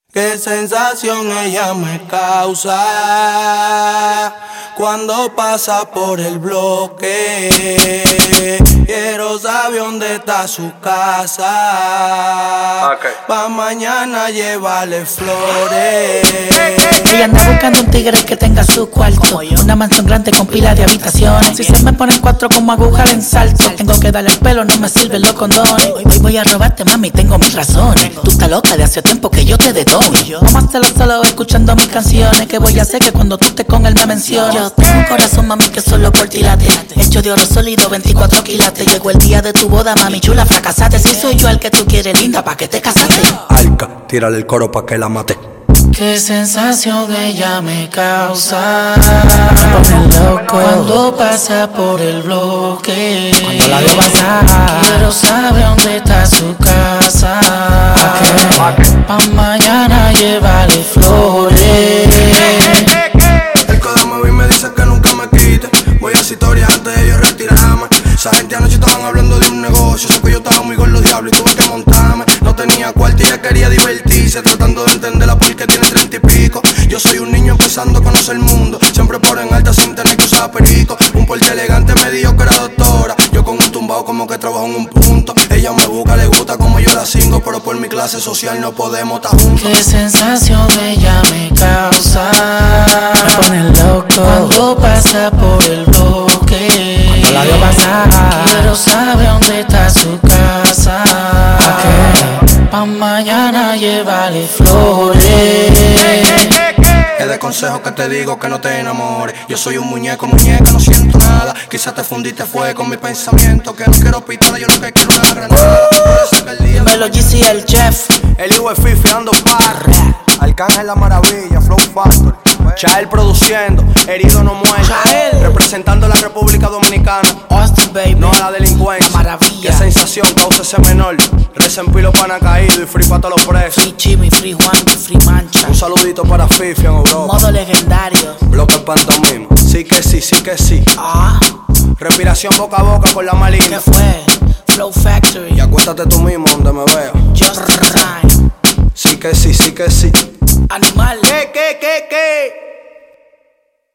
Qué sensación ella me causa cuando pasa por el bloque. Quiero saber dónde está su casa, pa' mañana llevarle flores. Ella anda buscando un tigre que tenga su cuarto, una mansión grande con pila de habitaciones. Si se me ponen cuatro como aguja en salto, tengo que darle el pelo, no me sirven los condones. Hoy voy a robarte, mami, tengo mis razones. Tú estás loca, de hace tiempo que yo te detono. Vamos a hacerlo solo escuchando mis canciones. Que voy a hacer que cuando tú estés con él me menciones. Yo tengo un corazón, mami, que solo por ti late, hecho de oro sólido, 24 quilates. Llegó el día de tu boda, mami chula, fracasaste. Si soy yo el que tú quieres, linda, ¿pa' qué te casaste? Alca, tírale el coro pa' que la mate. Qué sensación ella me causa, me pone loco cuando pasa por el bloque. Cuando la veo pasar, quiero saber dónde está su casa, pa' mañana llevarle flores. El Kodama me dice que nunca me quite. Voy a hacer historia antes de yo retirarme. Esa gente anoche estaban hablando de un negocio. Sé que yo estaba muy gordo, diablo, y tuve que montarme. No tenía cuarto y ella quería divertirse, tratando de entenderla porque tiene 30 y pico. Yo soy un niño empezando a conocer el mundo, siempre por en alta sin tener que usar perico. Un porte elegante me dijo que era doctora, yo con un tumbado como que trabajo en un punto. Ella me busca, le gusta como yo la cingo, pero por mi clase social no podemos estar juntos. Qué sensación ella me causa, me pone loco cuando pasa por el bloque. Cuando la veo pasar, quiero saber dónde está su casa, pa' mañana llevarle flores. Es de consejo que te digo que no te enamores. Yo soy un muñeca, no siento nada. Quizás te fundiste fue con mi pensamiento, que no quiero pistola, yo lo que quiero es una granada. Dímelo GC, el chef. El hijo de Fifi ando par. Arcángel la maravilla, Flow Factor. Chael produciendo, herido no muere. Chael. Representando la República Dominicana. Austin, baby. No a la delincuencia. La maravilla. Qué sensación causa ese menor. Recen pilo pana caído y free pa' todos los presos. Free Chimi, Free Juan, Free Mancha. Un saludito para Fifi en Europa. Modo legendario. Bloque pantomima. Sí que sí, sí que sí. Ah, Respiración boca a boca con la malina. ¿qué fue? Flow Factory. Y acuéstate tú mismo donde me veo. Just Rhyme. Sí que sí, sí que sí. Animal. ¿Qué?